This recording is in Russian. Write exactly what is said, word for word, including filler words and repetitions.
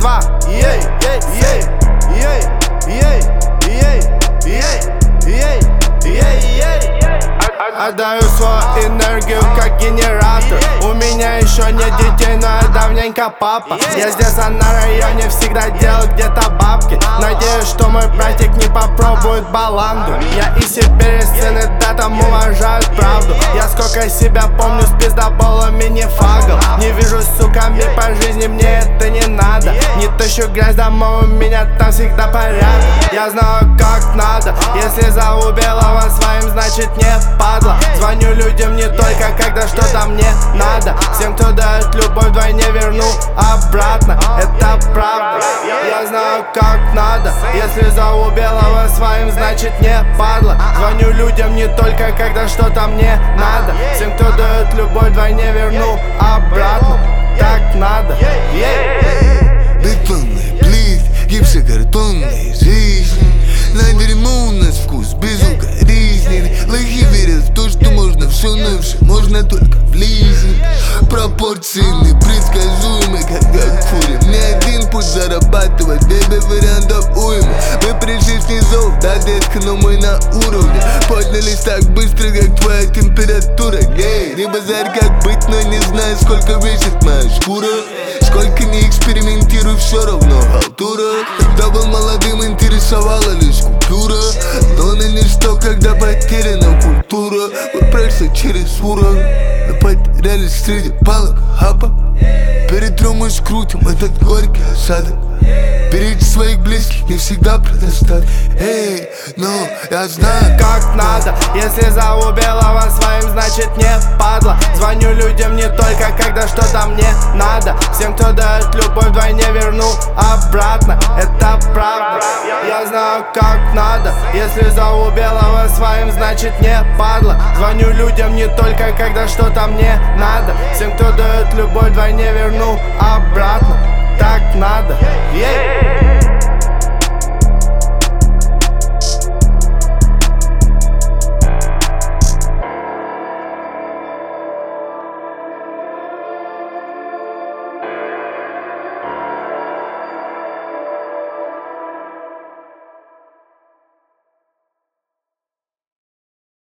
два. Ей, ей, ей, ей, ей, ей, ей, ей, ей, ей. Отдаю свою энергию как генератор. У меня еще нет детей, но я давненько папа. Я здесь, а на районе всегда делал где-то бабки. Надеюсь, что мой братик не попробует баланду. Я и себе сцены, да, там уважают правду. Я сколько себя помню с пиздоболами не фагал. Не вижу с суками по жизни, мне это не надо. Не тащу грязь домой, у меня там всегда порядок. Я знаю как надо, если зову белого своим, значит не падла. Звоню людям не только когда что-то мне надо. Всем, кто дает любовь, вдвойне верну обратно. Это правда, я знаю как надо. Если зову белого своим, значит не падла. Звоню людям не только когда что-то мне надо. Всем, кто дает любовь, вдвойне верну обратно. Так надо. Бетонная плитка, гипсокартонная жизнь. На дерьмо у нас вкус безукоризненный. Лохи верят в то, что можно все, но все можно только влизнуть. Пропорции непредсказуемы, как в фуре. Мне один путь зарабатывать, бебе, вариантов уйма. Мы пришли снизу, да, детка, но мы на уровне. Поднялись так быстро, как твоя температура. Эй, не базарь, как быть, но не знаю, сколько весит моя шкура. Сколько не экспериментирую, все равно халтура. Когда был молодым, интересовала лишь культура. Но на ничто, когда потеряна культура. Мы прошли через уровень, мы потерялись среди палок хапа. Перетрем и скрутим этот горький осадок. Берите своих близких, не всегда предостаток. Эй, ну, я знаю как надо. Если зову белого своим, значит не падла. Звоню людям не только когда что-то мне надо. Всем, кто дает любовь, вдвойне верну обратно. Это правда, я знаю как надо. Если зову белого своим, значит не падла. Звоню людям не только когда что-то мне надо. Всем, кто дает любовь, вдвойне верну обратно. Так надо. Yeah.